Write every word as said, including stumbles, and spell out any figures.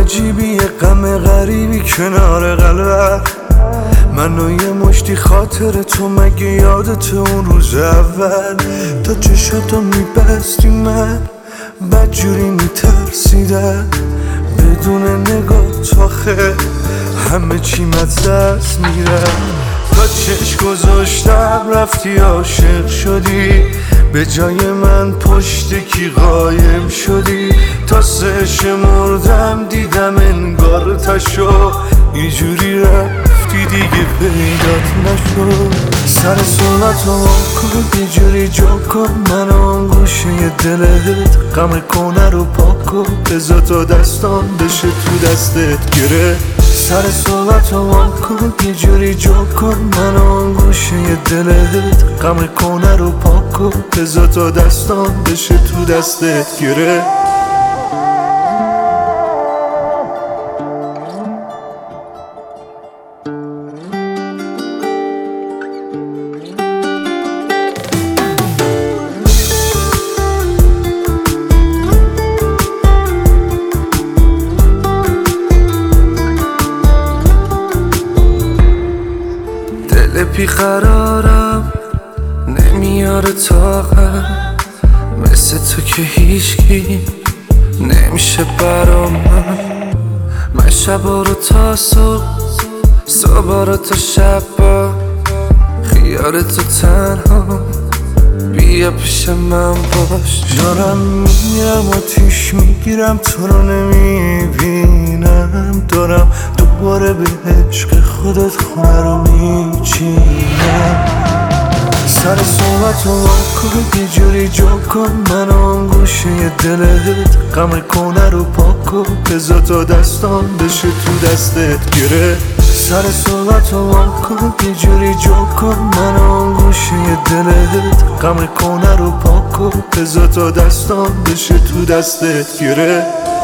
عجیبی، یه غم غریبی کنار قلبم. منو یه مشتی خاطر تو، مگه یادت اون روز اول تا چشاتو میبستی من بدجوری میترسیدم. بدون نگاه آخه همه چی مدست میرم. تا چشم گذاشتم رفتی عاشق شدی، به جای من پشت کی قایم شدی. تا سه شمردم دیدم انگار تشو، اینجوری رفتی دیگه پیدات نشد. سر صورتو کن یه جوری جا کن، من آن گوشه دلت غم کنه رو پاک کن. بذار تا دستان بشه تو دستت گره. سر صحبتو کن یه جوری جا کن، من آن گوشه دلت غم کنه رو پاک کن. بذار تا دستان بشه تو دستت گره. بیقرارم نمیاره طاقت، مثل تو که هیچکی نمیشه برام. من من شبا رو تا صبح، صبح رو تا شبا، خیال تو تنها بیا پیش من باش. دارم میرم آتیش میگیرم تو رو نمیبینم، دارم دوباره به عشق خودت خونه رو میچینم. سر صحبتو کن یه جوری جا کن، من آن گوشه دلت غم کنه رو پاک کن. بذار تا دستان بشه تو دستت گره. سر صحبتو کن یه جوری جا کن، من آن گوشه دلت غم کنه رو پاک کن. بذار تا دستان بشه تو دستت گره.